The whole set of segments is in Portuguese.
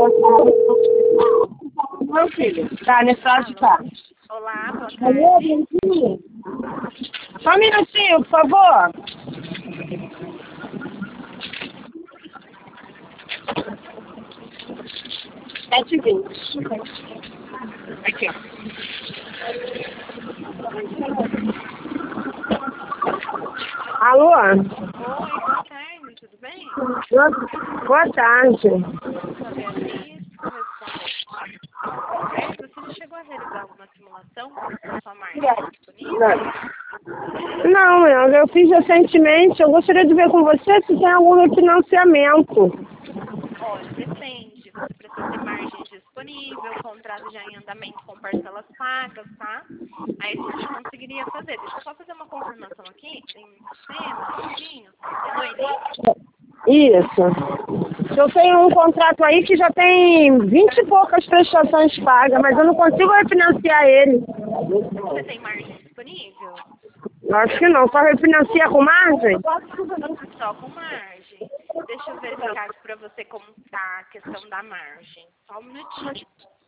Meu filho, tá nesse lado de cá. Olá, boa tarde. Só um minutinho, por favor. Sete e 20. Aqui, ó. Alô? Oi, boa tarde, tudo bem? Boa tarde. Sou a Beatriz, correspondente. Você já chegou a realizar alguma simulação da sua margem disponível? Não, eu fiz recentemente. Eu gostaria de ver com você se tem algum refinanciamento. Olha, depende. Você precisa ter margem disponível, contrato já em andamento com parcelas pagas, tá? Aí a gente conseguiria fazer. Deixa eu só fazer uma confirmação aqui. Tem um sistema, rapidinho. É no Elite? Isso. Eu tenho um contrato aí que já tem 20 e poucas prestações pagas, mas eu não consigo refinanciar ele. Você tem margem disponível? Acho que não. Só refinancia com margem? Só com margem. Deixa eu verificar aqui pra você como tá a questão da margem. Só um minutinho.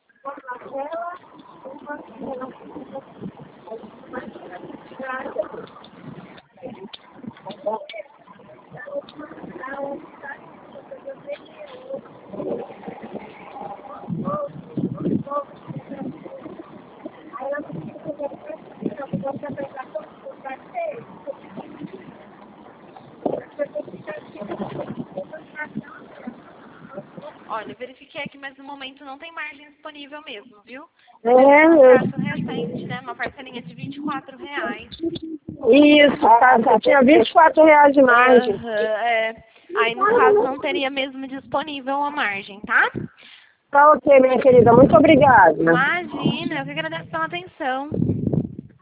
Olha, verifiquei aqui, mas no momento não tem margem disponível mesmo, viu? É um contrato recente, né? Uma parcelinha de R$ 24. Isso, tá. Só tinha R$ 24 de margem. Aí, no caso, não teria mesmo disponível a margem, tá? Tá ok, minha querida. Muito obrigada. Imagina, eu que agradeço pela atenção.